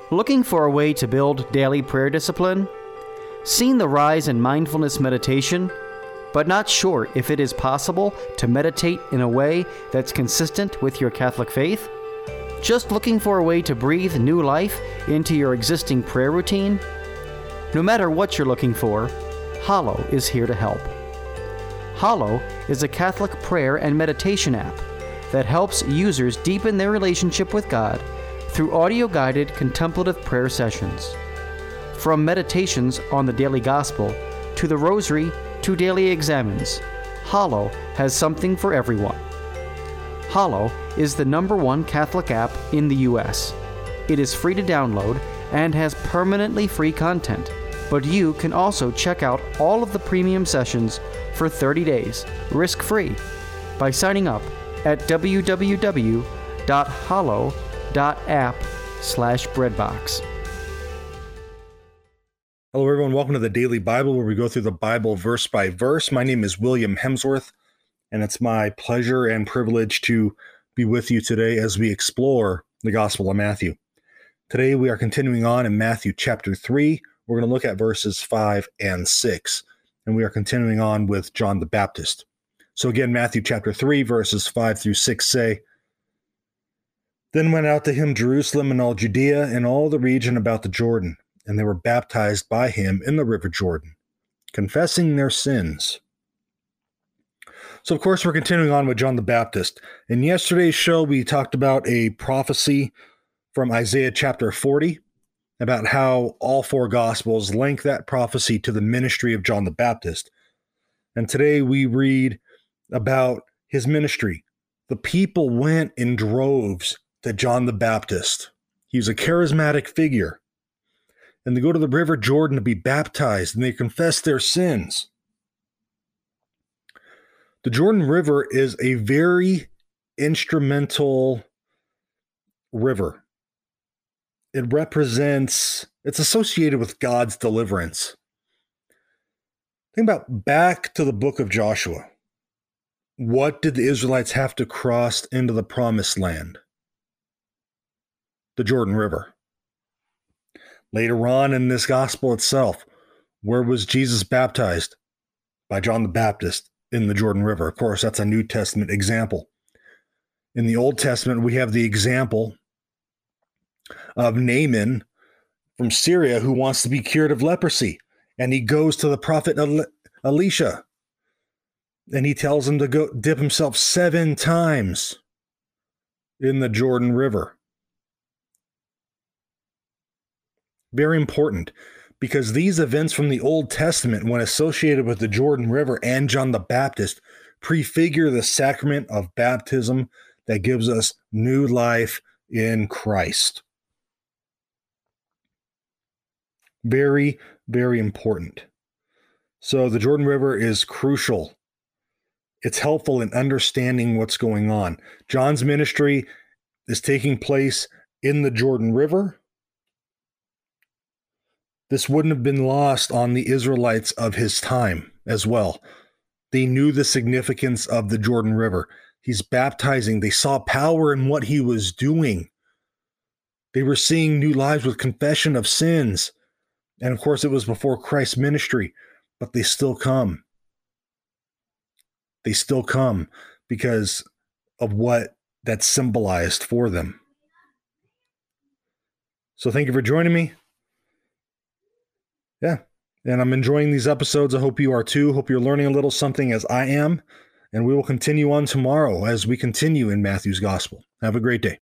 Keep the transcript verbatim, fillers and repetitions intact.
Looking for a way to build daily prayer discipline? Seen the rise in mindfulness meditation, but not sure if it is possible to meditate in a way that's consistent with your Catholic faith? Just looking for a way to breathe new life into your existing prayer routine? No matter what you're looking for, Hallow is here to help. Hallow is a Catholic prayer and meditation app that helps users deepen their relationship with God through audio-guided contemplative prayer sessions. From meditations on the daily gospel to the rosary to daily examens, Hallow has something for everyone. Hallow is the number one Catholic app in the U S. It is free to download and has permanently free content, but you can also check out all of the premium sessions for thirty days, risk-free, by signing up at w w w dot hallow dot app slash breadbox. Hello, everyone. Welcome to the Daily Bible, where we go through the Bible verse by verse. My name is William Hemsworth, and it's my pleasure and privilege to be with you today as we explore the Gospel of Matthew. Today, we are continuing on in Matthew chapter three. We're going to look at verses five and six, and we are continuing on with John the Baptist. So again, Matthew chapter three, verses five through six say, "Then went out to him Jerusalem and all Judea and all the region about the Jordan, and they were baptized by him in the river Jordan, confessing their sins." So, of course, we're continuing on with John the Baptist. In yesterday's show, we talked about a prophecy from Isaiah chapter forty, about how all four Gospels link that prophecy to the ministry of John the Baptist. And today we read about his ministry. The people went in droves to John the Baptist. He was a charismatic figure. And they go to the river Jordan to be baptized, and they confess their sins. The Jordan River is a very instrumental river. It represents, it's associated with God's deliverance. Think about back to the book of Joshua. What did the Israelites have to cross into the promised land? The Jordan River. Later on in this gospel itself, where was Jesus baptized? By John the Baptist in the Jordan River. Of course, that's a New Testament example. In the Old Testament, we have the example of Naaman from Syria who wants to be cured of leprosy. And he goes to the prophet El- Elisha. And he tells him to go dip himself seven times in the Jordan River. Very important, because these events from the Old Testament, when associated with the Jordan River and John the Baptist, prefigure the sacrament of baptism that gives us new life in Christ. Very, very important. So the Jordan River is crucial. It's helpful in understanding what's going on. John's ministry is taking place in the Jordan River. This wouldn't have been lost on the Israelites of his time as well. They knew the significance of the Jordan River. He's baptizing. They saw power in what he was doing. They were seeing new lives with confession of sins. And of course, it was before Christ's ministry, but they still come. They still come because of what that symbolized for them. So thank you for joining me. Yeah, and I'm enjoying these episodes. I hope you are too. Hope you're learning a little something as I am. And we will continue on tomorrow as we continue in Matthew's Gospel. Have a great day.